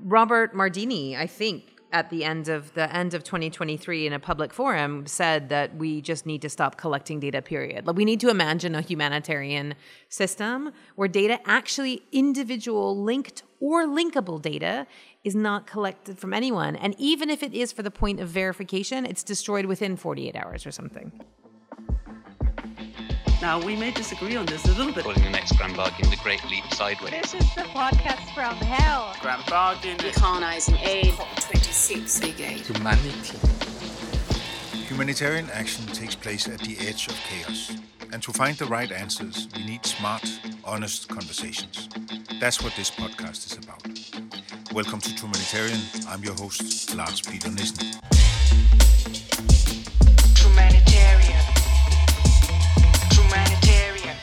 Robert Mardini, I think, at the end of 2023 in a public forum said that we just need to stop collecting data, period. Like, we need to imagine a humanitarian system where data, actually individual linked or linkable data, is not collected from anyone. And even if it is for the point of verification, it's destroyed within 48 hours or something. Now, we may disagree on this a little bit. Calling the next Grand Bargain the Great Leap Sideways. This is the podcast from hell. Grand Bargain. Decolonizing aid. COP26. Big aid. Humanity. Humanitarian action takes place at the edge of chaos. And to find the right answers, we need smart, honest conversations. That's what this podcast is about. Welcome to Humanitarian. I'm your host, Lars Peter Nissen. Humanitarian. Humanitarian.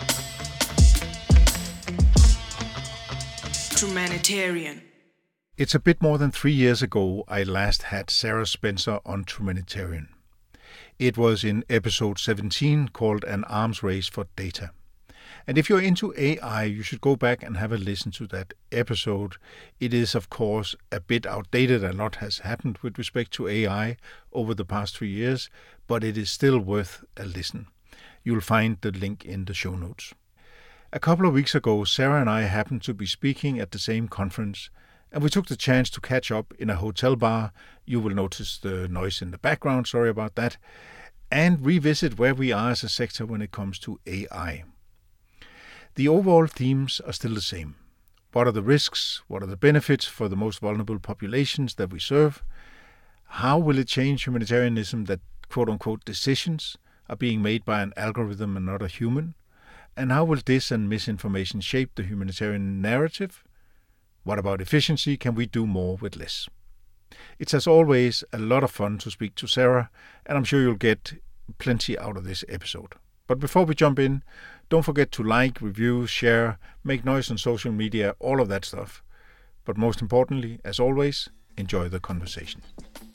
Humanitarian. It's a bit more than 3 years ago I last had Sarah Spencer on Humanitarian. It was in episode 17 called An Arms Race for Data. And if you're into AI, you should go back and have a listen to that episode. It is, of course, a bit outdated. A lot has happened with respect to AI over the past 3 years, but it is still worth a listen. You'll find the link in the show notes. A couple of weeks ago, Sarah and I happened to be speaking at the same conference, and we took the chance to catch up in a hotel bar. You will notice the noise in the background, sorry about that, and revisit where we are as a sector when it comes to AI. The overall themes are still the same. What are the risks? What are the benefits for the most vulnerable populations that we serve? How will it change humanitarianism that quote-unquote decisions are being made by an algorithm and not a human? And how will dis and misinformation shape the humanitarian narrative? What about efficiency? Can we do more with less? It's as always a lot of fun to speak to Sarah, and I'm sure you'll get plenty out of this episode. But before we jump in, don't forget to like, review, share, make noise on social media, all of that stuff. But most importantly, as always, enjoy the conversation.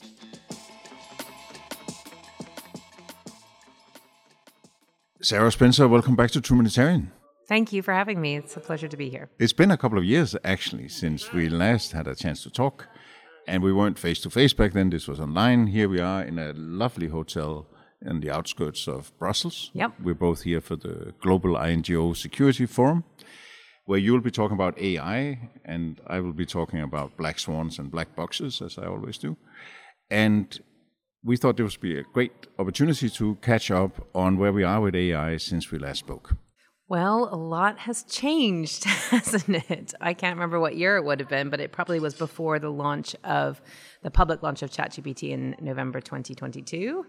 Sarah Spencer, welcome back to Humanitarian. Thank you for having me. It's a pleasure to be here. It's been a couple of years, actually, since we last had a chance to talk. And we weren't face-to-face back then. This was online. Here we are in a lovely hotel in the outskirts of Brussels. Yep. We're both here for the Global INGO Security Forum, where you'll be talking about AI, and I will be talking about black swans and black boxes, as I always do. And we thought this would be a great opportunity to catch up on where we are with AI since we last spoke. Well, a lot has changed, hasn't it? I can't remember what year it would have been, but it probably was before the public launch of ChatGPT in November 2022.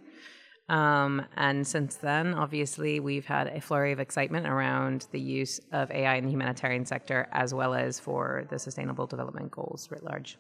And since then, obviously, we've had a flurry of excitement around the use of AI in the humanitarian sector, as well as for the Sustainable Development Goals writ large.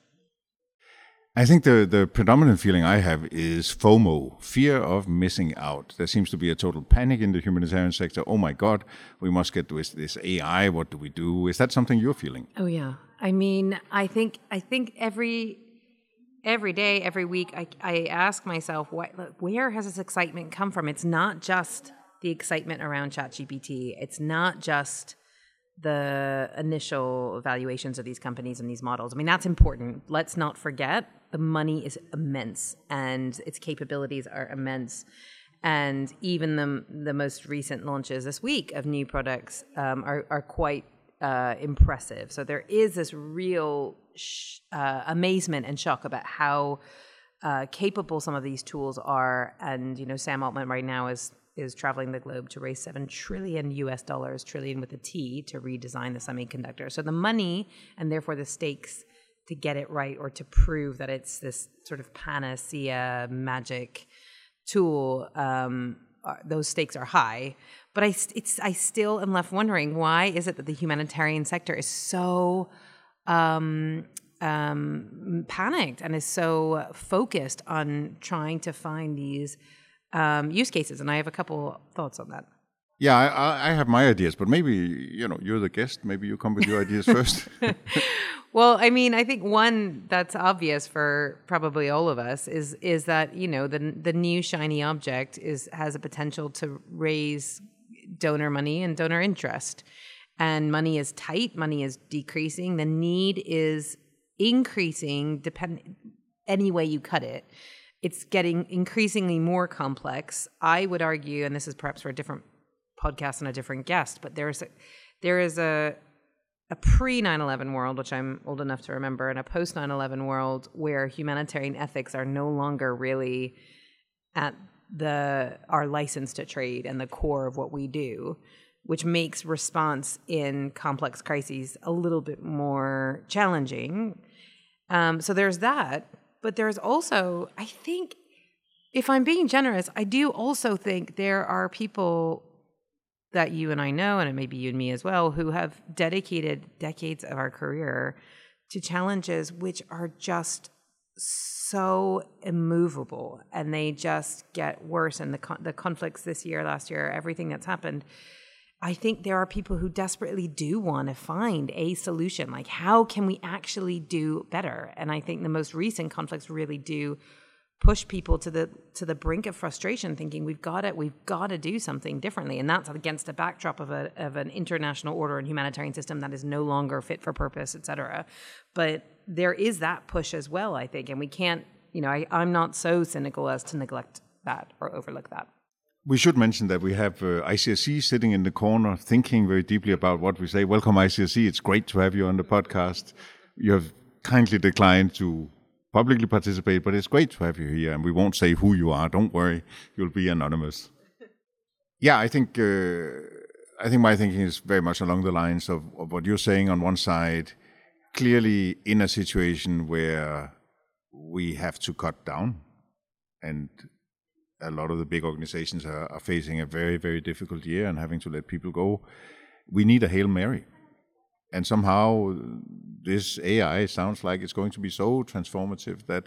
I think the predominant feeling I have is FOMO, fear of missing out. There seems to be a total panic in the humanitarian sector. Oh my God, we must get to this AI. What do we do? Is that something you're feeling? Oh yeah. I mean, I think every day, every week, I ask myself, where has this excitement come from? It's not just the excitement around ChatGPT. It's not just the initial evaluations of these companies and these models. I mean, that's important. Let's not forget the money is immense and its capabilities are immense. And even the most recent launches this week of new products are quite impressive. So there is this real amazement and shock about how capable some of these tools are. And, Sam Altman right now is traveling the globe to raise $7 trillion trillion with a T, to redesign the semiconductor. So the money, and therefore the stakes to get it right or to prove that it's this sort of panacea magic tool, those stakes are high. But I still am left wondering, why is it that the humanitarian sector is so panicked and is so focused on trying to find these use cases? And I have a couple thoughts on that. Yeah, I have my ideas, but maybe, you're the guest. Maybe you come with your ideas first. Well, I mean, I think one that's obvious for probably all of us is that, the new shiny object has a potential to raise donor money and donor interest. And money is tight, money is decreasing. The need is increasing, any way you cut it. It's getting increasingly more complex. I would argue, and this is perhaps for a different podcast and a different guest, but there is a pre 9/11 world, which I'm old enough to remember, and a post 9/11 world where humanitarian ethics are no longer really at our license to trade and the core of what we do, which makes response in complex crises a little bit more challenging. So there's that. But there's also, I think, if I'm being generous, I do also think there are people that you and I know, and it may be you and me as well, who have dedicated decades of our career to challenges which are just so immovable, and they just get worse. And the conflicts this year, last year, everything that's happened, I think there are people who desperately do want to find a solution. Like, how can we actually do better? And I think the most recent conflicts really do push people to the brink of frustration, thinking we've got to do something differently. And that's against a backdrop of an international order and humanitarian system that is no longer fit for purpose, et cetera. But there is that push as well, I think. And we can't, I'm not so cynical as to neglect that or overlook that. We should mention that we have ICSC sitting in the corner thinking very deeply about what we say. Welcome, ICSC. It's great to have you on the podcast. You have kindly declined to publicly participate, but it's great to have you here, and we won't say who you are. Don't worry. You'll be anonymous. Yeah, I think my thinking is very much along the lines of what you're saying on one side. Clearly in a situation where we have to cut down, and a lot of the big organizations are facing a very, very difficult year and having to let people go. We need a Hail Mary. And somehow this AI sounds like it's going to be so transformative that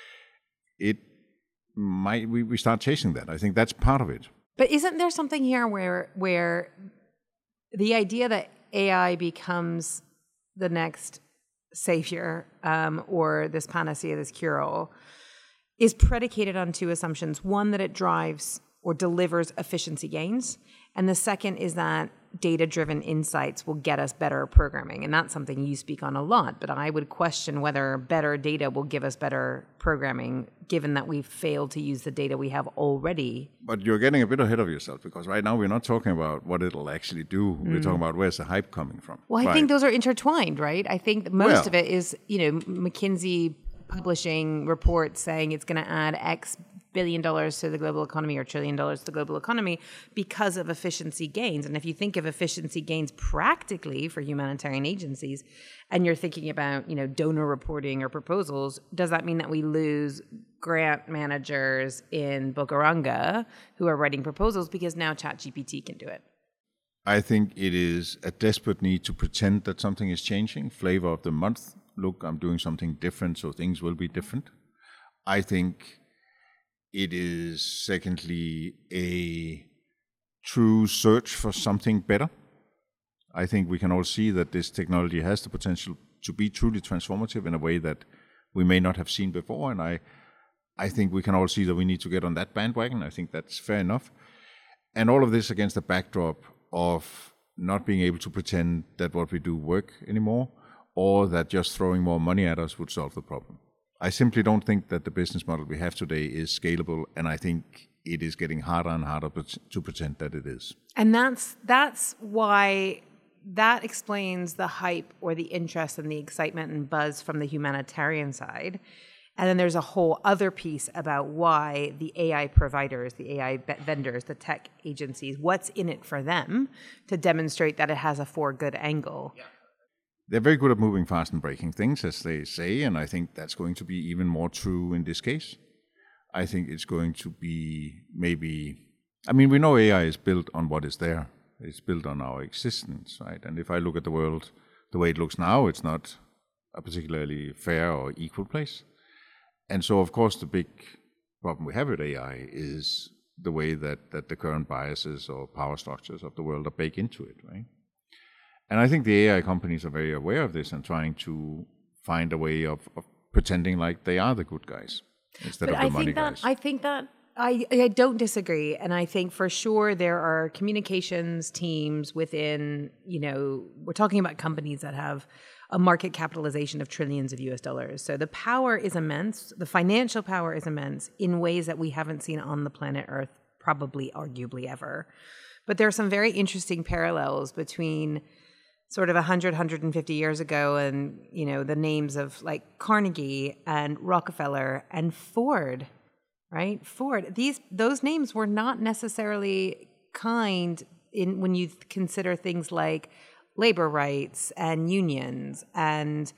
we start chasing that. I think that's part of it. But isn't there something here where the idea that AI becomes the next savior or this panacea, this cure-all, is predicated on two assumptions. One, that it drives or delivers efficiency gains. And the second is that data-driven insights will get us better programming. And that's something you speak on a lot. But I would question whether better data will give us better programming, given that we've failed to use the data we have already. But you're getting a bit ahead of yourself, because right now we're not talking about what it'll actually do. We're talking about where's the hype coming from. Well, I think those are intertwined, right? I think that most of it is, McKinsey publishing reports saying it's going to add X billion dollars to the global economy or $1 trillion to the global economy because of efficiency gains. And if you think of efficiency gains practically for humanitarian agencies, and you're thinking about, donor reporting or proposals, does that mean that we lose grant managers in Bukaranga who are writing proposals because now ChatGPT can do it? I think it is a desperate need to pretend that something is changing. Flavor of the month. Look, I'm doing something different, so things will be different. I think it is, secondly, a true search for something better. I think we can all see that this technology has the potential to be truly transformative in a way that we may not have seen before. And I think we can all see that we need to get on that bandwagon. I think that's fair enough. And all of this against the backdrop of not being able to pretend that what we do work anymore, or that just throwing more money at us would solve the problem. I simply don't think that the business model we have today is scalable, and I think it is getting harder and harder to pretend that it is. And that's why that explains the hype or the interest and the excitement and buzz from the humanitarian side. And then there's a whole other piece about why the AI providers, the AI vendors, the tech agencies, what's in it for them to demonstrate that it has a for good angle. Yeah. They're very good at moving fast and breaking things, as they say, and I think that's going to be even more true in this case. I think it's going to be we know AI is built on what is there. It's built on our existence, right? And if I look at the world the way it looks now, it's not a particularly fair or equal place. And so, of course, the big problem we have with AI is the way that the current biases or power structures of the world are baked into it, right? And I think the AI companies are very aware of this and trying to find a way of pretending like they are the good guys instead of the money guys. I think that I don't disagree. And I think for sure there are communications teams within, we're talking about companies that have a market capitalization of trillions of US dollars. So the power is immense. The financial power is immense in ways that we haven't seen on the planet Earth, probably arguably ever. But there are some very interesting parallels between sort of 100, 150 years ago and, you know, the names of like Carnegie and Rockefeller and Ford, right? Ford. Those names were not necessarily kind when you consider things like labor rights and unions and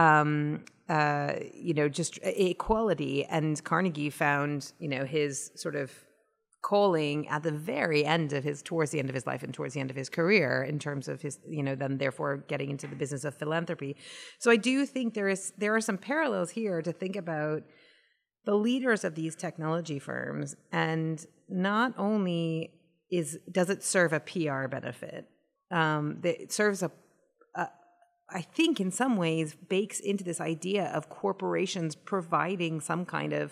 just equality. And Carnegie found, you know, his sort of calling at the very end of towards the end of his life and towards the end of his career in terms of his, you know, then therefore getting into the business of philanthropy. So I do think there are some parallels here to think about the leaders of these technology firms, and not only does it serve a PR benefit, it serves I think in some ways bakes into this idea of corporations providing some kind of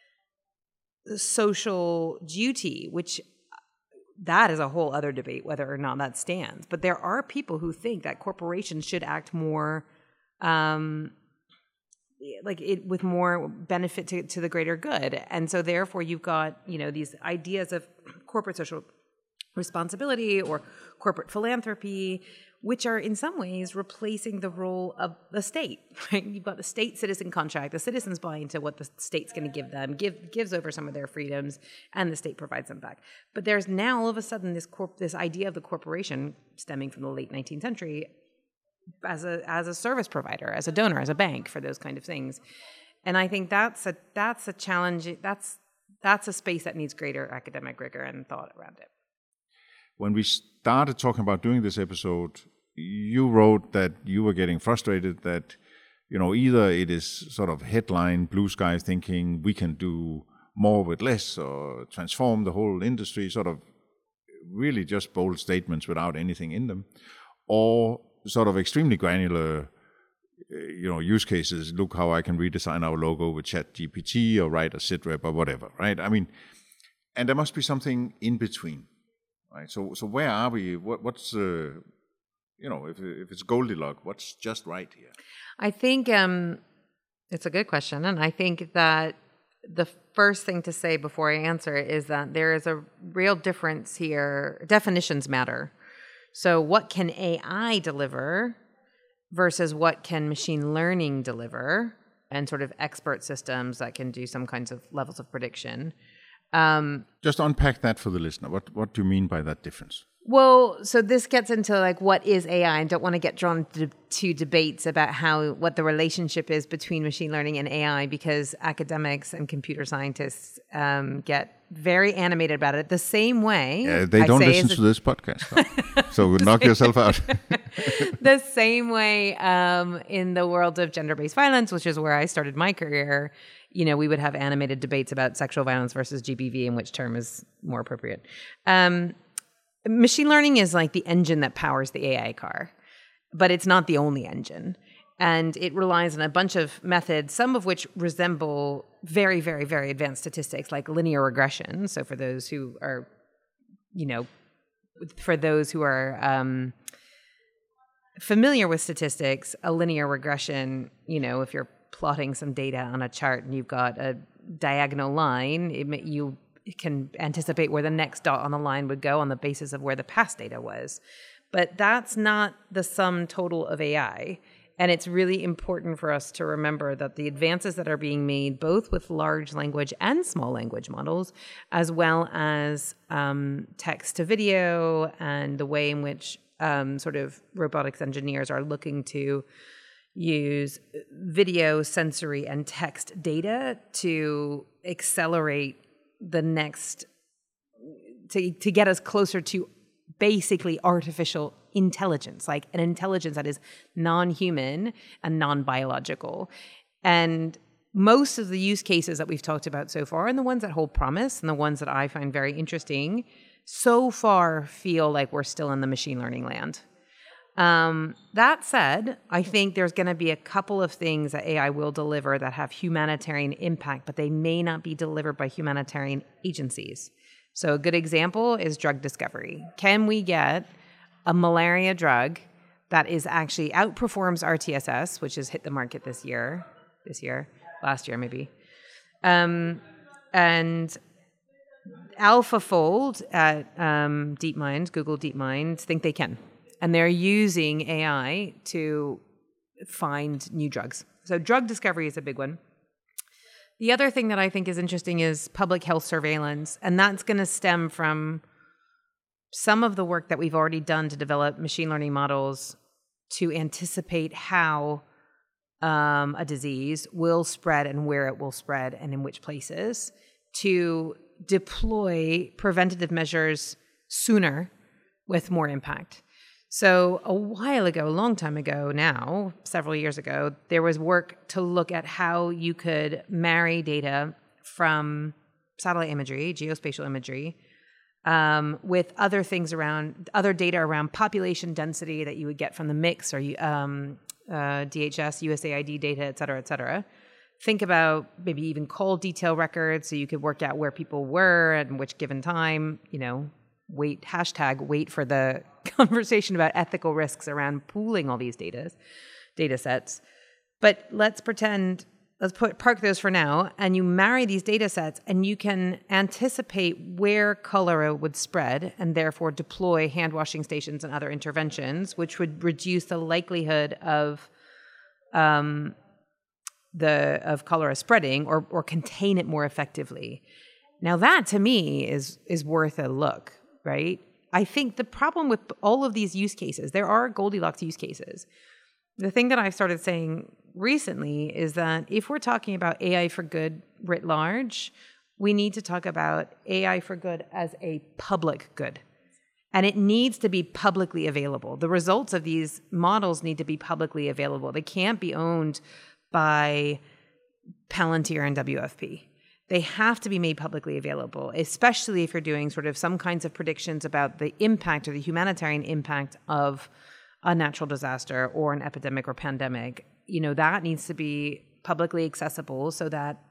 social duty, which that is a whole other debate whether or not that stands. But there are people who think that corporations should act more with more benefit to the greater good. And so therefore you've got, you know, these ideas of corporate social responsibility or corporate philanthropy, which are in some ways replacing the role of the state, right? You've got the state-citizen contract. The citizens buy into what the state's going to give them, gives over some of their freedoms, and the state provides them back. But there's now all of a sudden this idea of the corporation stemming from the late 19th century as a service provider, as a donor, as a bank for those kind of things. And I think that's a challenge. That's a space that needs greater academic rigor and thought around it. When we started talking about doing this episode, you wrote that you were getting frustrated that, you know, either it is sort of headline blue sky thinking we can do more with less or transform the whole industry, sort of really just bold statements without anything in them, or sort of extremely granular, you know, use cases. Look how I can redesign our logo with ChatGPT or write a SITREP or whatever, right? I mean, and there must be something in between. Right. So where are we? What's you know, if it's Goldilocks, what's just right here? I think it's a good question, and I think that the first thing to say before I answer it is that there is a real difference here. Definitions matter. So what can AI deliver versus what can machine learning deliver, and sort of expert systems that can do some kinds of levels of prediction. Just unpack that for the listener. What do you mean by that difference? Well, so this gets into like what is AI, and don't want to get drawn to debates about what the relationship is between machine learning and AI, because academics and computer scientists get very animated about it the same way. They don't listen to this podcast, so knock yourself out. The same way in the world of gender-based violence, which is where I started my career, you know, we would have animated debates about sexual violence versus GBV and which term is more appropriate. Machine learning is like the engine that powers the AI car, but it's not the only engine. And it relies on a bunch of methods, some of which resemble very, very, very advanced statistics, like linear regression. So for those who are, you know, familiar with statistics, a linear regression, you know, if you're plotting some data on a chart and you've got a diagonal line, you can anticipate where the next dot on the line would go on the basis of where the past data was. But that's not the sum total of AI. And it's really important for us to remember that the advances that are being made, both with large language and small language models, as well as text to video, and the way in which sort of robotics engineers are looking to use video, sensory, and text data to accelerate the next, to get us closer to basically artificial intelligence, like an intelligence that is non-human and non-biological. And most of the use cases that we've talked about so far, and the ones that hold promise and the ones that I find very interesting, so far feel like we're still in the machine learning land. That said, I think there's going to be a couple of things that AI will deliver that have humanitarian impact, but they may not be delivered by humanitarian agencies. So a good example is drug discovery. Can we get a malaria drug that is actually outperforms RTSS, which has hit the market last year, maybe. And AlphaFold at DeepMind, Google DeepMind, think they can. And they're using AI to find new drugs. So drug discovery is a big one. The other thing that I think is interesting is public health surveillance, and that's going to stem from some of the work that we've already done to develop machine learning models to anticipate how a disease will spread and where it will spread and in which places, to deploy preventative measures sooner with more impact. So a while ago, a long time ago now, several years ago, there was work to look at how you could marry data from satellite imagery, geospatial imagery, with other things around, other data around population density that you would get from the mix or DHS, USAID data, et cetera, Think about maybe even call detail records so you could work out where people were at which given time, wait for the conversation about ethical risks around pooling all these data sets. But let's park those for now, and you marry these data sets and you can anticipate where cholera would spread and therefore deploy hand washing stations and other interventions, which would reduce the likelihood of cholera spreading or contain it more effectively. Now that to me is worth a look, right? I think the problem with all of these use cases, there are Goldilocks use cases. The thing that I've started saying recently is that if we're talking about AI for good writ large, we need to talk about AI for good as a public good. And it needs to be publicly available. The results of these models need to be publicly available. They can't be owned by Palantir and WFP. They have to be made publicly available, especially if you're doing sort of some kinds of predictions about the impact or the humanitarian impact of a natural disaster or an epidemic or pandemic. That needs to be publicly accessible so that,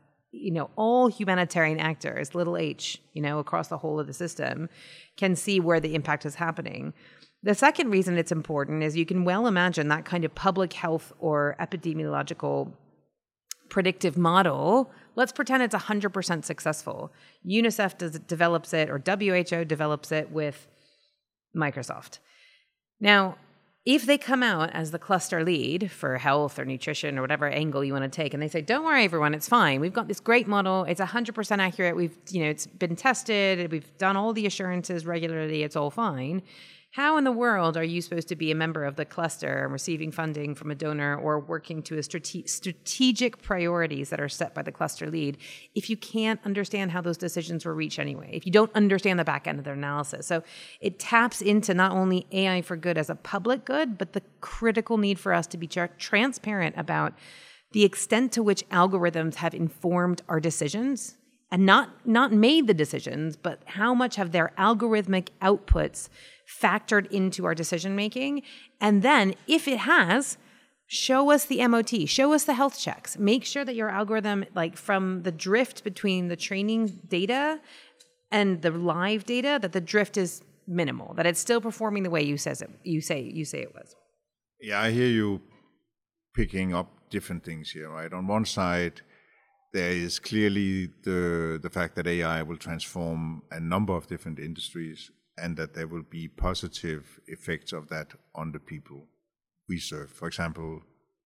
all humanitarian actors, little h, across the whole of the system, can see where the impact is happening. The second reason it's important is you can well imagine that kind of public health or epidemiological predictive model. Let's pretend it's 100% successful. UNICEF develops it, or WHO develops it with Microsoft. Now, if they come out as the cluster lead for health or nutrition or whatever angle you want to take, and they say, don't worry, everyone, it's fine. We've got this great model. It's 100% accurate. It's been tested. We've done all the assurances regularly. It's all fine. How in the world are you supposed to be a member of the cluster and receiving funding from a donor or working to a strategic priorities that are set by the cluster lead if you can't understand how those decisions were reached anyway, if you don't understand the back end of their analysis? So it taps into not only AI for good as a public good, but the critical need for us to be transparent about the extent to which algorithms have informed our decisions, and not made the decisions, but how much have their algorithmic outputs factored into our decision making. And then if it has, show us the MOT, show us the health checks, make sure that your algorithm, like from the drift between the training data and the live data, that the drift is minimal, that it's still performing the way you say it was. Yeah, I hear you picking up different things here, right? On one side, there is clearly the fact that AI will transform a number of different industries and that there will be positive effects of that on the people we serve. For example,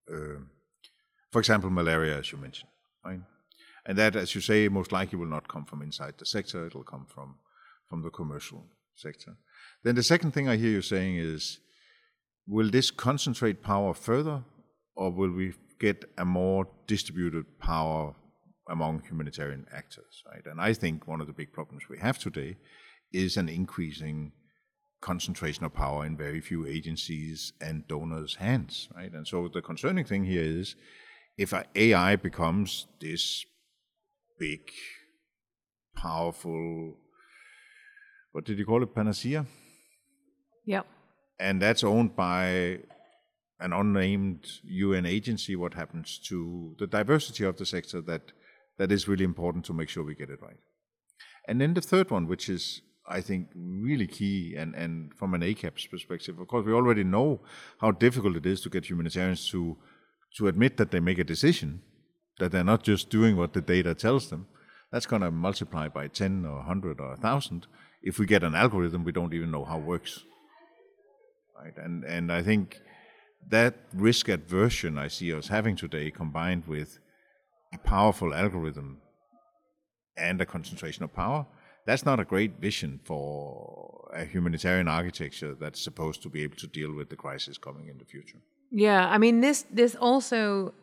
malaria, as you mentioned, right? And that, as you say, most likely will not come from inside the sector. It will come from the commercial sector. Then the second thing I hear you saying is, will this concentrate power further, or will we get a more distributed power among humanitarian actors, right? And I think one of the big problems we have today is an increasing concentration of power in very few agencies and donors' hands, right? And so the concerning thing here is if AI becomes this big, powerful, what did you call it, panacea? Yep. And that's owned by an unnamed UN agency, what happens to the diversity of the sector that is really important to make sure we get it right. And then the third one, which is I think, really key. And from an ACAP's perspective, of course, we already know how difficult it is to get humanitarians to admit that they make a decision, that they're not just doing what the data tells them. That's going to multiply by 10 or 100 or 1,000 if we get an algorithm we don't even know how it works. Right? And I think that risk aversion I see us having today, combined with a powerful algorithm and a concentration of power, that's not a great vision for a humanitarian architecture that's supposed to be able to deal with the crisis coming in the future. Yeah, I mean, this also,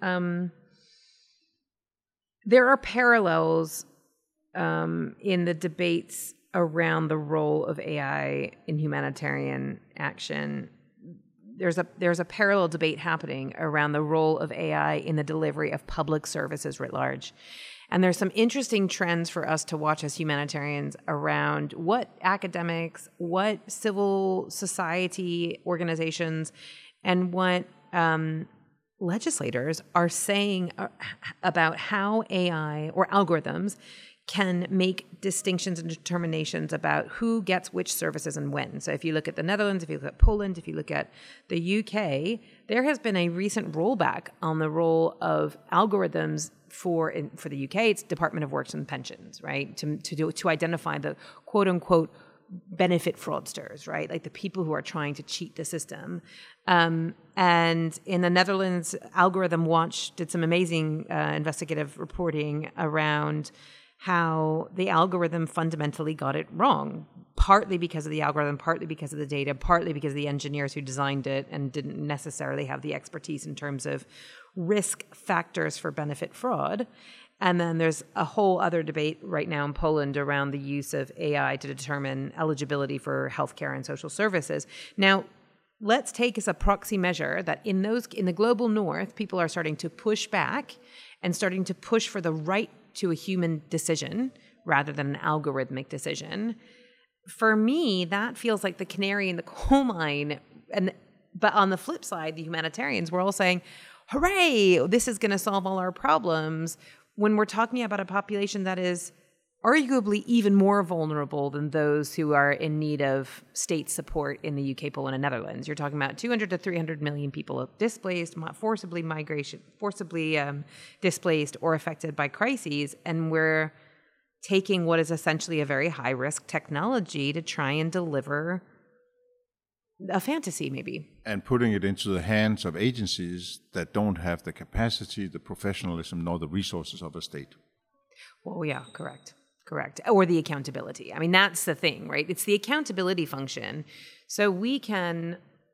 there are parallels in the debates around the role of AI in humanitarian action. There's a parallel debate happening around the role of AI in the delivery of public services writ large. And there's some interesting trends for us to watch as humanitarians around what academics, what civil society organizations, and what legislators are saying about how AI or algorithms can make distinctions and determinations about who gets which services and when. So if you look at the Netherlands, if you look at Poland, if you look at the UK, there has been a recent rollback on the role of algorithms for the UK. It's Department of Works and Pensions, right? To identify the quote unquote benefit fraudsters, right? Like the people who are trying to cheat the system. And in the Netherlands, Algorithm Watch did some amazing investigative reporting around how the algorithm fundamentally got it wrong, partly because of the algorithm, partly because of the data, partly because of the engineers who designed it and didn't necessarily have the expertise in terms of risk factors for benefit fraud. And then there's a whole other debate right now in Poland around the use of AI to determine eligibility for healthcare and social services. Now, let's take as a proxy measure that in the global north, people are starting to push back and starting to push for the right to a human decision rather than an algorithmic decision. For me, that feels like the canary in the coal mine. But on the flip side, the humanitarians, we're all saying, hooray, this is going to solve all our problems, when we're talking about a population that is arguably even more vulnerable than those who are in need of state support in the UK, Poland, and Netherlands. You're talking about 200 to 300 million people displaced, forcibly displaced or affected by crises, and we're taking what is essentially a very high-risk technology to try and deliver a fantasy, maybe. And putting it into the hands of agencies that don't have the capacity, the professionalism, nor the resources of a state. Well, yeah, correct. Or the accountability. I mean, that's the thing, right? It's the accountability function. So we can,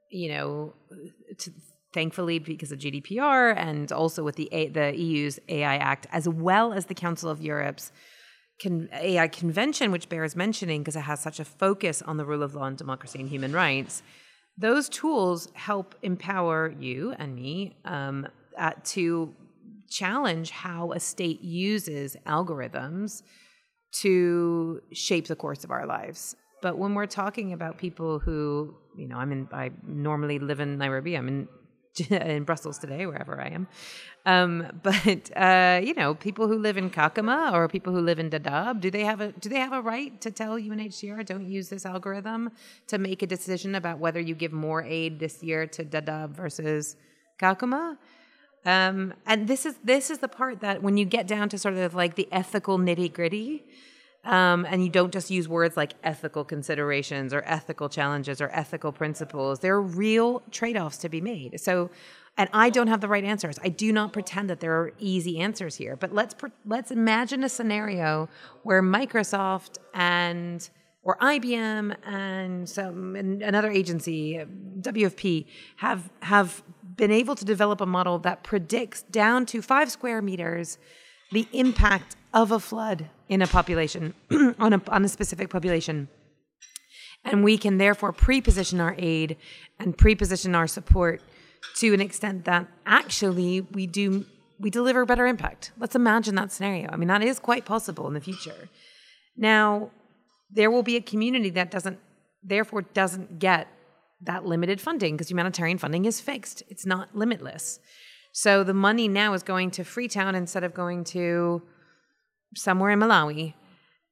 thankfully, because of GDPR and also with the EU's AI Act, as well as the Council of Europe's AI Convention, which bears mentioning because it has such a focus on the rule of law and democracy and human rights, those tools help empower you and me to challenge how a state uses algorithms to shape the course of our lives. But when we're talking about people who, I normally live in Nairobi. I'm in Brussels today, wherever I am. But people who live in Kakuma or people who live in Dadaab, do they have a right to tell UNHCR don't use this algorithm to make a decision about whether you give more aid this year to Dadaab versus Kakuma? And this is the part that when you get down to sort of like the ethical nitty-gritty, and you don't just use words like ethical considerations or ethical challenges or ethical principles, there are real trade-offs to be made. So, and I don't have the right answers. I do not pretend that there are easy answers here. But let's imagine a scenario where Microsoft or IBM and another agency, WFP, have been able to develop a model that predicts down to 5 square meters the impact of a flood in a population, on a specific population. And we can therefore pre-position our aid and pre-position our support to an extent that actually we deliver better impact. Let's imagine that scenario. I mean, that is quite possible in the future. Now, there will be a community that doesn't get that limited funding because humanitarian funding is fixed. It's not limitless. So the money now is going to Freetown instead of going to somewhere in Malawi.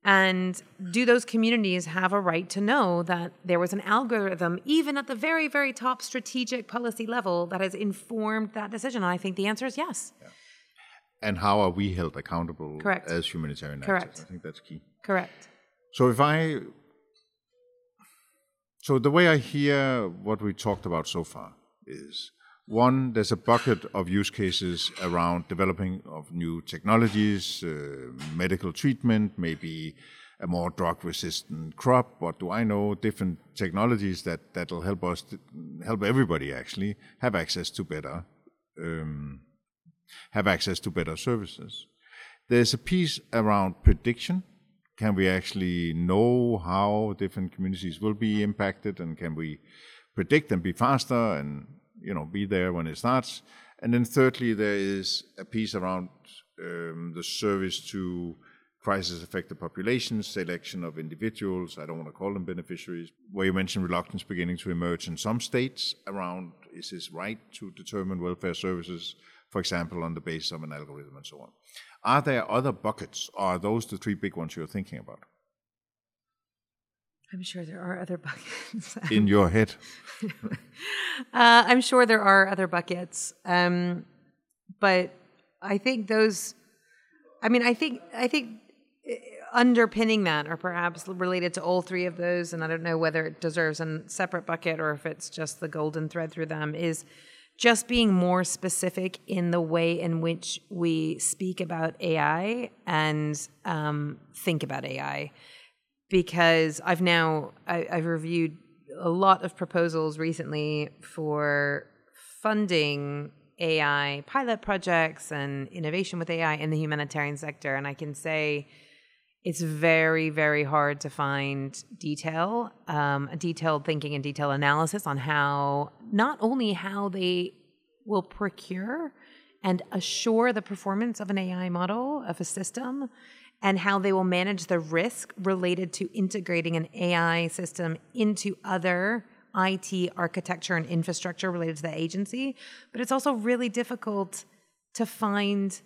And do those communities have a right to know that there was an algorithm, even at the very, very top strategic policy level, that has informed that decision? And I think the answer is yes. Yeah. And how are we held accountable Correct. as humanitarian Correct. actors? I think that's key. Correct. So the way I hear what we talked about so far is, one, there's a bucket of use cases around developing of new technologies, medical treatment, maybe a more drug-resistant crop. What do I know? Different technologies that'll help us, help everybody actually have access to better services. There's a piece around prediction. Can we actually know how different communities will be impacted, and can we predict and be faster and be there when it starts? And then thirdly, there is a piece around the service to crisis-affected populations, selection of individuals, I don't want to call them beneficiaries, where you mentioned reluctance beginning to emerge in some states around, is this right to determine welfare services, for example, on the basis of an algorithm and so on. Are there other buckets, or are those the three big ones you're thinking about? I'm sure there are other buckets. In your head? I'm sure there are other buckets. But I think I think underpinning that, or perhaps related to all three of those, and I don't know whether it deserves a separate bucket or if it's just the golden thread through them, is just being more specific in the way in which we speak about AI and think about AI. Because I've reviewed a lot of proposals recently for funding AI pilot projects and innovation with AI in the humanitarian sector. And I can say it's very, very hard to find detailed thinking and detailed analysis on not only how they will procure and assure the performance of an AI model, of a system, and how they will manage the risk related to integrating an AI system into other IT architecture and infrastructure related to the agency. But it's also really difficult to find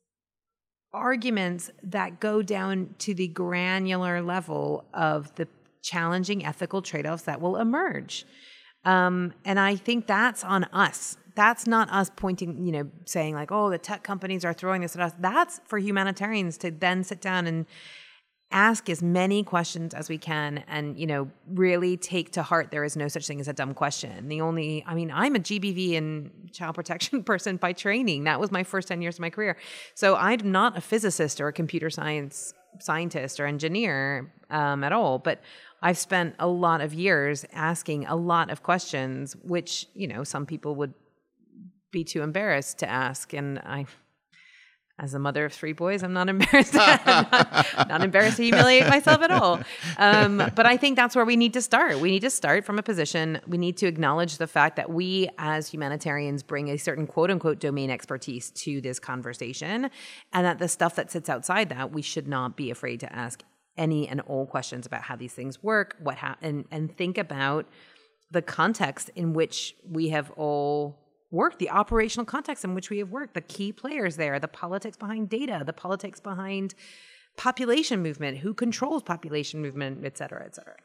arguments that go down to the granular level of the challenging ethical trade-offs that will emerge. And I think that's on us. That's not us pointing, saying like, oh, the tech companies are throwing this at us. That's for humanitarians to then sit down and ask as many questions as we can and, really take to heart there is no such thing as a dumb question. I'm a GBV and child protection person by training. That was my first 10 years of my career. So I'm not a physicist or a computer science scientist or engineer at all, but I've spent a lot of years asking a lot of questions, which, some people would be too embarrassed to ask. And I, as a mother of 3 boys, I'm not embarrassed. not embarrassed to humiliate myself at all. But I think that's where we need to start. We need to start from a position. We need to acknowledge the fact that we as humanitarians bring a certain quote unquote domain expertise to this conversation. And that the stuff that sits outside that, we should not be afraid to ask any and all questions about how these things work, and think about the context in which we have all worked, the operational context in which we have worked, the key players there, the politics behind data, the politics behind population movement, who controls population movement, et cetera, et cetera.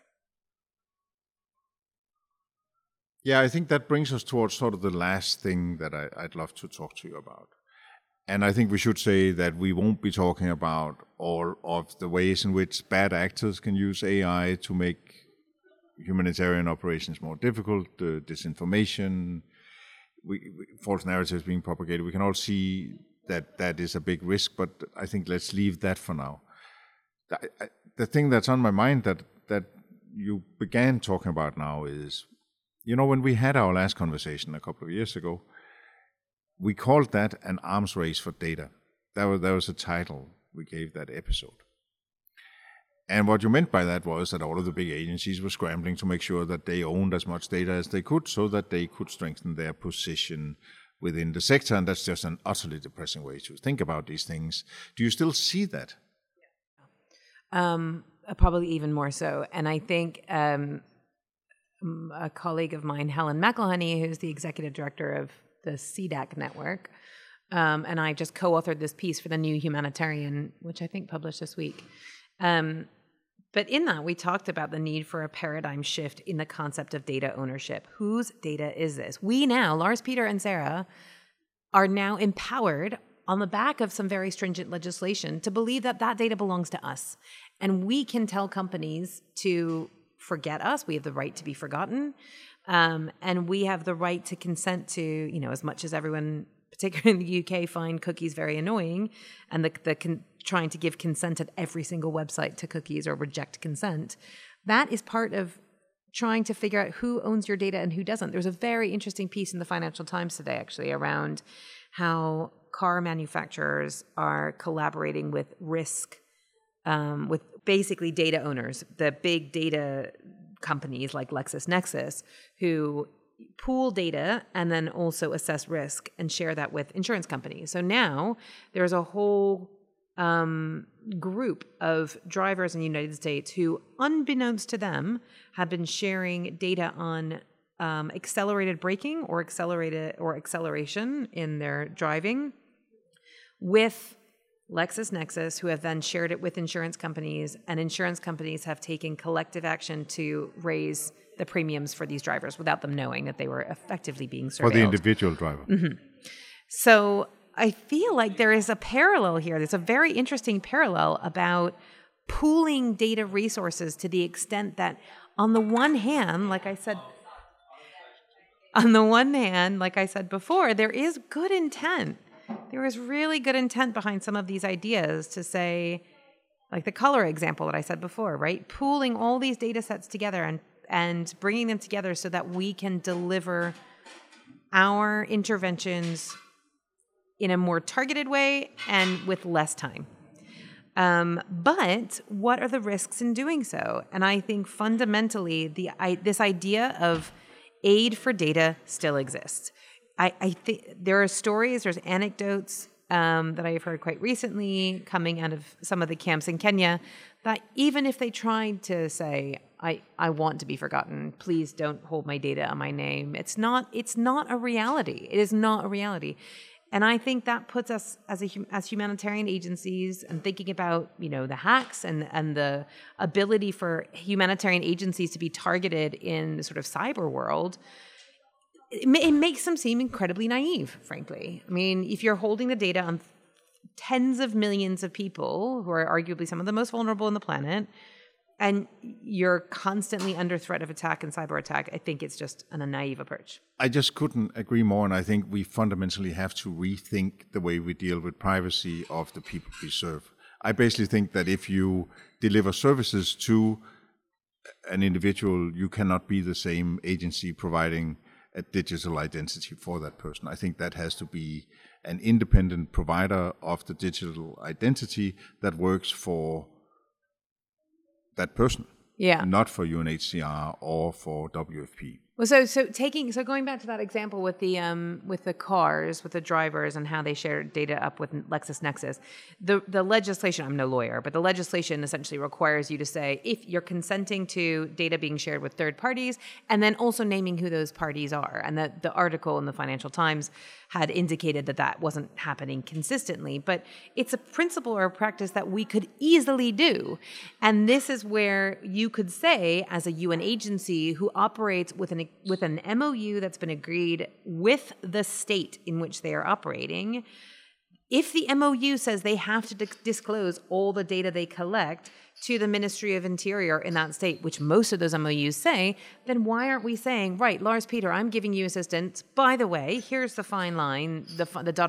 Yeah, I think that brings us towards sort of the last thing that I'd love to talk to you about. And I think we should say that we won't be talking about all of the ways in which bad actors can use AI to make humanitarian operations more difficult, disinformation, false narratives being propagated. We can all see that is a big risk, but I think let's leave that for now. The thing that's on my mind that you began talking about now is, when we had our last conversation a couple of years ago, we called that an arms race for data. That was a title we gave that episode. And what you meant by that was that all of the big agencies were scrambling to make sure that they owned as much data as they could so that they could strengthen their position within the sector. And that's just an utterly depressing way to think about these things. Do you still see that? Probably even more so. And I think a colleague of mine, Helen McElhenney, who's the executive director of the CDAC network, and I just co-authored this piece for the New Humanitarian, which I think published this week. But in that, we talked about the need for a paradigm shift in the concept of data ownership. Whose data is this? We now, Lars, Peter, and Sarah, are now empowered on the back of some very stringent legislation to believe that that data belongs to us. And we can tell companies to forget us. We have the right to be forgotten. And we have the right to consent to, as much as everyone, particularly in the UK, find cookies very annoying, and trying to give consent at every single website to cookies or reject consent. That is part of trying to figure out who owns your data and who doesn't. There's a very interesting piece in the Financial Times today, actually, around how car manufacturers are collaborating with risk, with basically data owners, the big data companies like LexisNexis, who pool data and then also assess risk and share that with insurance companies. So now there's a whole group of drivers in the United States who, unbeknownst to them, have been sharing data on accelerated braking or acceleration in their driving with LexisNexis, who have then shared it with insurance companies, and insurance companies have taken collective action to raise the premiums for these drivers without them knowing that they were effectively being surveilled. For the individual driver. Mm-hmm. So I feel like there is a parallel here. There's a very interesting parallel about pooling data resources to the extent that on the one hand, like I said before, there is good intent. There is really good intent behind some of these ideas to say, like the color example that I said before, right? Pooling all these data sets together and bringing them together so that we can deliver our interventions in a more targeted way and with less time. But what are the risks in doing so? And I think fundamentally, this idea of aid for data still exists. I think there are stories, there's anecdotes that I've heard quite recently coming out of some of the camps in Kenya that even if they tried to say, I want to be forgotten, please don't hold my data on my name, it's not a reality. It is not a reality. And I think that puts us as humanitarian agencies and thinking about, the hacks and the ability for humanitarian agencies to be targeted in the sort of cyber world. It makes them seem incredibly naive, frankly. I mean, if you're holding the data on tens of millions of people who are arguably some of the most vulnerable on the planet, and you're constantly under threat of attack and cyber attack, I think it's just a naive approach. I just couldn't agree more, and I think we fundamentally have to rethink the way we deal with privacy of the people we serve. I basically think that if you deliver services to an individual, you cannot be the same agency providing a digital identity for that person. I think that has to be an independent provider of the digital identity that works for that person, not for UNHCR or for WFP. Well, so going back to that example with the cars, with the drivers, and how they share data up with LexisNexis, the legislation. I'm no lawyer, but the legislation essentially requires you to say if you're consenting to data being shared with third parties, and then also naming who those parties are. And the article in the Financial Times had indicated that wasn't happening consistently, but it's a principle or a practice that we could easily do. And this is where you could say, as a UN agency who operates with an MOU that's been agreed with the state in which they are operating, if the MOU says they have to disclose all the data they collect to the Ministry of Interior in that state, which most of those MOUs say, then why aren't we saying, right, Lars Peter, I'm giving you assistance. By the way, here's the fine line, the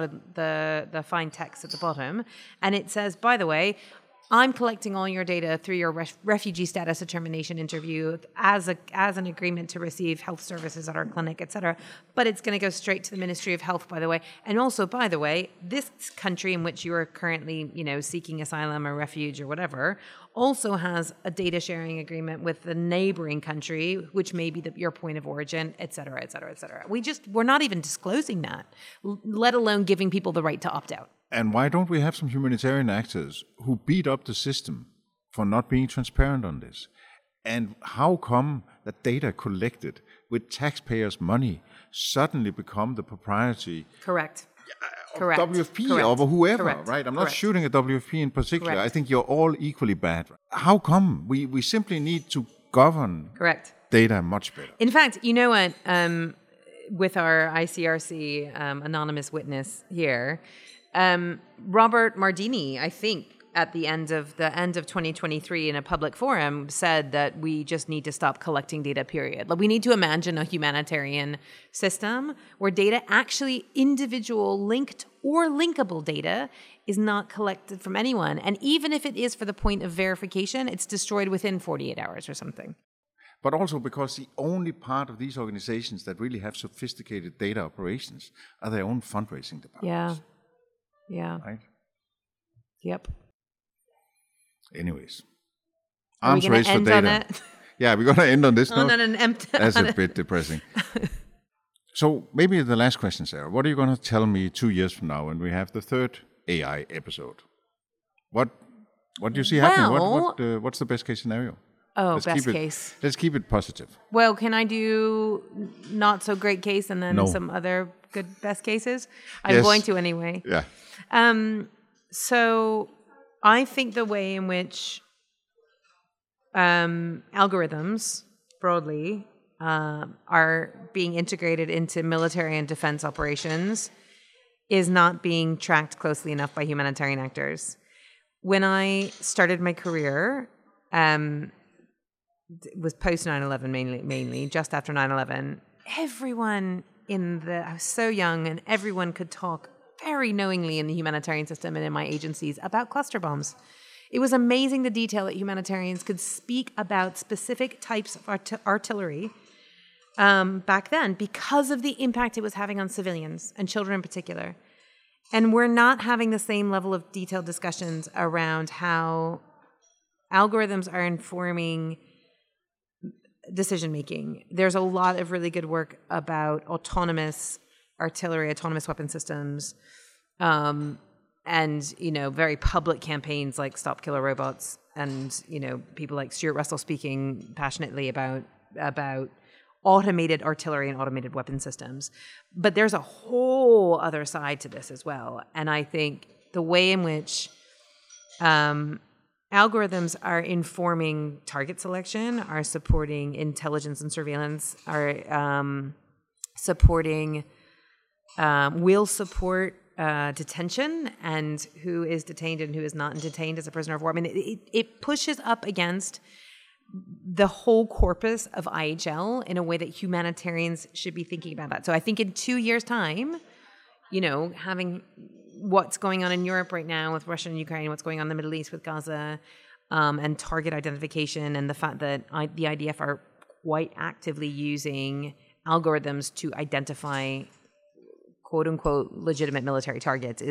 fine text at the bottom, and it says, by the way, I'm collecting all your data through your refugee status determination interview as an agreement to receive health services at our clinic, et cetera. But it's going to go straight to the Ministry of Health, by the way. And also, by the way, this country in which you are currently, seeking asylum or refuge or whatever, also has a data sharing agreement with the neighboring country, which may be your point of origin, et cetera, et cetera, et cetera. We're not even disclosing that, let alone giving people the right to opt out. And why don't we have some humanitarian actors who beat up the system for not being transparent on this? And how come that data collected with taxpayers' money suddenly become the propriety Correct. Correct. WFP Correct. or whoever, Correct. right? I'm not Correct. shooting at WFP in particular. Correct. I think you're all equally bad. How come? We simply need to govern Correct. data much better. In fact, you know what? With our ICRC anonymous witness here, Robert Mardini, I think, at the end of 2023 in a public forum said that we just need to stop collecting data, period. Like, we need to imagine a humanitarian system where data, actually individual linked or linkable data, is not collected from anyone. And even if it is for the point of verification, it's destroyed within 48 hours or something. But also because the only part of these organizations that really have sophisticated data operations are their own fundraising departments. Yeah. Right? Yep. Anyways. Are we Arms going race to for end data. on it? Yeah, we're going to end on this note. On an empty. That's a bit depressing. So maybe the last question, Sarah. What are you going to tell me 2 years from now when we have the third AI episode? What do you see happening? What's the best case scenario? Oh, Let's best keep case. Let's keep it positive. Well, can I do not so great case and then No. some other good best cases? I'm Yes. going to anyway. Yeah. So I think the way in which algorithms broadly are being integrated into military and defense operations is not being tracked closely enough by humanitarian actors. When I started my career, it was post 9/11 mainly, just after 9/11, everyone I was so young, and everyone could talk very knowingly in the humanitarian system and in my agencies about cluster bombs. It was amazing the detail that humanitarians could speak about specific types of artillery back then because of the impact it was having on civilians and children in particular. And we're not having the same level of detailed discussions around how algorithms are informing decision-making. There's a lot of really good work about autonomous artillery, autonomous weapon systems, and, very public campaigns like Stop Killer Robots, and, people like Stuart Russell speaking passionately about automated artillery and automated weapon systems. But there's a whole other side to this as well. And I think the way in which algorithms are informing target selection, are supporting intelligence and surveillance, are supporting, will support detention and who is detained and who is not detained as a prisoner of war. I mean, it pushes up against the whole corpus of IHL in a way that humanitarians should be thinking about that. So I think in 2 years' time, having what's going on in Europe right now with Russia and Ukraine, what's going on in the Middle East with Gaza, and target identification, and the fact that the IDF are quite actively using algorithms to identify quote unquote legitimate military targets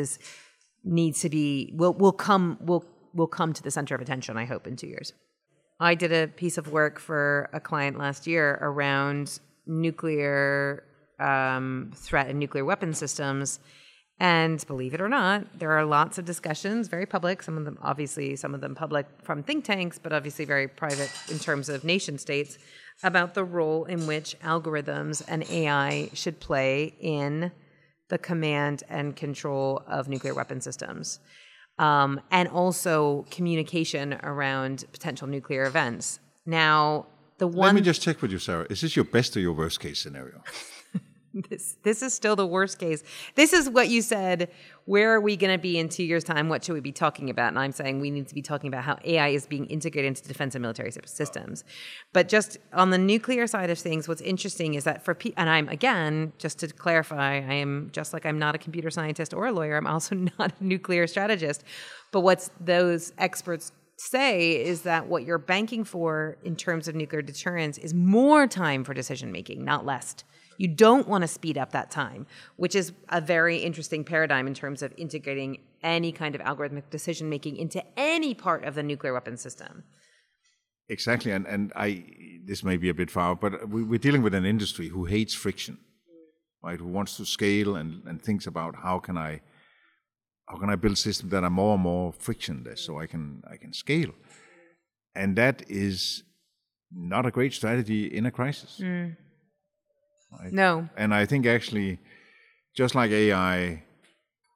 will come to the center of attention, I hope, in 2 years. I did a piece of work for a client last year around nuclear threat and nuclear weapon systems. And believe it or not, there are lots of discussions, very public, some of them public from think tanks, but obviously very private in terms of nation states, about the role in which algorithms and AI should play in the command and control of nuclear weapon systems. And also communication around potential nuclear events. Now, Let me just check with you, Sarah. Is this your best or your worst case scenario? This is still the worst case. This is what you said. Where are we going to be in 2 years' time? What should we be talking about? And I'm saying we need to be talking about how AI is being integrated into defense and military systems. But just on the nuclear side of things, what's interesting is that and I'm, again, just to clarify, I am, just like I'm not a computer scientist or a lawyer, I'm also not a nuclear strategist. But what those experts say is that what you're banking for in terms of nuclear deterrence is more time for decision making, not less. You don't want to speed up that time, which is a very interesting paradigm in terms of integrating any kind of algorithmic decision making into any part of the nuclear weapon system. Exactly, and this may be a bit far, but we're dealing with an industry who hates friction, right? Who wants to scale and thinks about how can I build systems that are more and more frictionless so I can scale, and that is not a great strategy in a crisis. Right? No. And I think actually, just like AI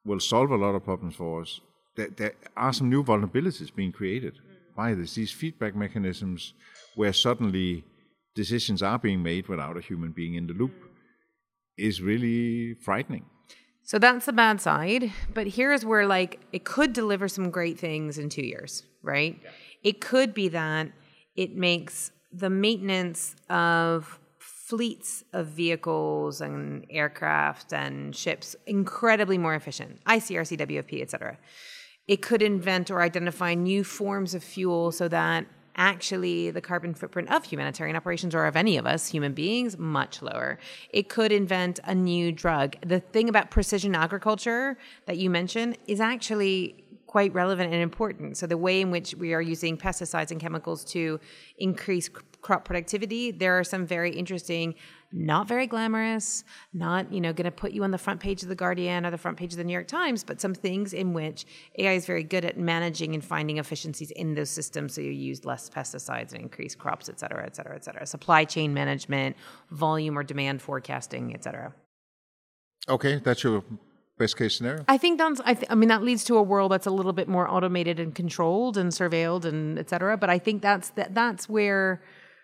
will solve a lot of problems for us, there are some new vulnerabilities being created by this. These feedback mechanisms where suddenly decisions are being made without a human being in the loop is really frightening. So that's the bad side. But here's where, like, it could deliver some great things in 2 years, right? Yeah. It could be that it makes the maintenance of fleets of vehicles and aircraft and ships incredibly more efficient. ICRC, WFP, et cetera. It could invent or identify new forms of fuel so that actually the carbon footprint of humanitarian operations, or of any of us, human beings, much lower. It could invent a new drug. The thing about precision agriculture that you mentioned is actually quite relevant and important. So the way in which we are using pesticides and chemicals to increase crop productivity, there are some very interesting, not very glamorous, not, going to put you on the front page of The Guardian or the front page of the New York Times, but some things in which AI is very good at managing and finding efficiencies in those systems, so you use less pesticides and increase crops, et cetera, et cetera, et cetera. Supply chain management, volume or demand forecasting, et cetera. Okay, that's your best case scenario? I think that leads to a world that's a little bit more automated and controlled and surveilled and et cetera. But I think that's where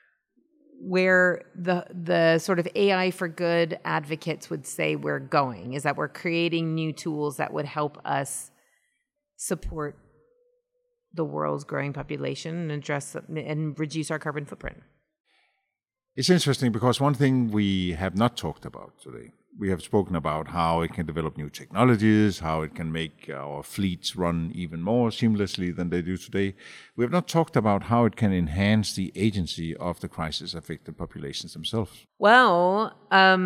the sort of AI for good advocates would say we're going, is that we're creating new tools that would help us support the world's growing population and address and reduce our carbon footprint. It's interesting because one thing we have not talked about today, we have spoken about how it can develop new technologies, how it can make our fleets run even more seamlessly than they do today. We have not talked about how it can enhance the agency of the crisis-affected populations themselves. Well,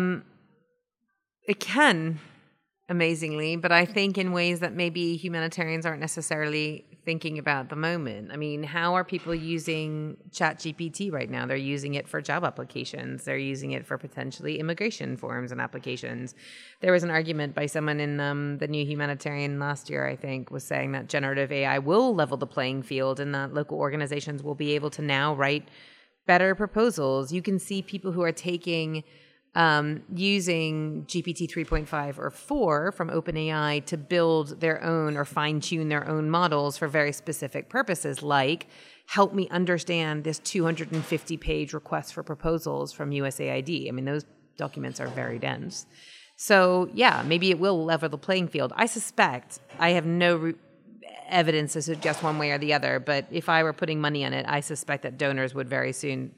it can, amazingly, but I think in ways that maybe humanitarians aren't necessarily thinking about at the moment. I mean, how are people using ChatGPT right now? They're using it for job applications. They're using it for potentially immigration forms and applications. There was an argument by someone in the New Humanitarian last year, I think, was saying that generative AI will level the playing field and that local organizations will be able to now write better proposals. You can see people who are taking using GPT 3.5 or 4 from OpenAI to build their own or fine-tune their own models for very specific purposes, like help me understand this 250-page request for proposals from USAID. I mean, those documents are very dense. So, yeah, maybe it will level the playing field. I suspect, I have no evidence to suggest one way or the other, but if I were putting money on it, I suspect that donors would very soon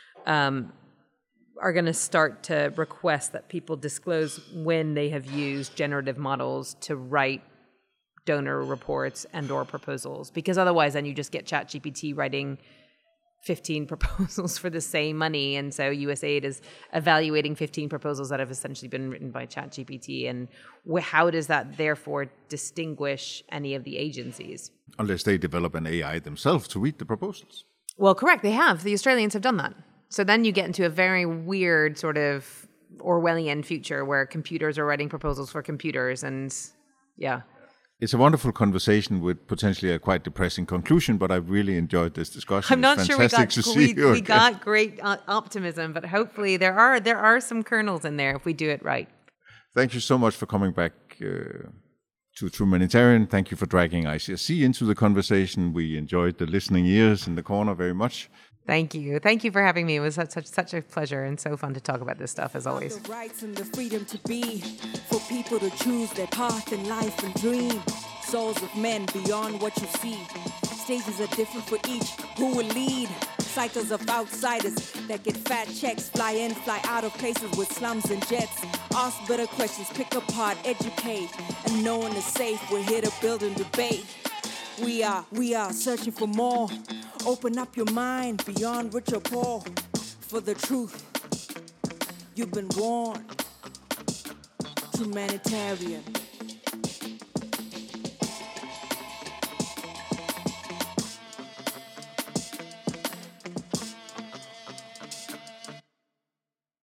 are going to start to request that people disclose when they have used generative models to write donor reports and or proposals, because otherwise then you just get ChatGPT writing 15 proposals for the same money, and so USAID is evaluating 15 proposals that have essentially been written by ChatGPT, and how does that therefore distinguish any of the agencies? Unless they develop an AI themselves to read the proposals. Well, correct, they have. The Australians have done that. So then you get into a very weird sort of Orwellian future where computers are writing proposals for computers, and yeah. It's a wonderful conversation with potentially a quite depressing conclusion, but I've really enjoyed this discussion. I'm not sure we got great optimism, but hopefully there are some kernels in there if we do it right. Thank you so much for coming back to Trumanitarian. Thank you for dragging ICRC into the conversation. We enjoyed the listening ears in the corner very much. Thank you. Thank you for having me. It was such a pleasure and so fun to talk about this stuff, as always. The rights and the freedom to be, for people to choose their path in life and dream. Souls of men beyond what you see. Stages are different for each. Who will lead? Cycles of outsiders that get fat checks, fly in, fly out of places with slums and jets. Ask better questions, pick apart, educate, and no one is safe. We're here to build and debate. We are searching for more. Open up your mind beyond rich or poor. For the truth, you've been warned. Humanitarian.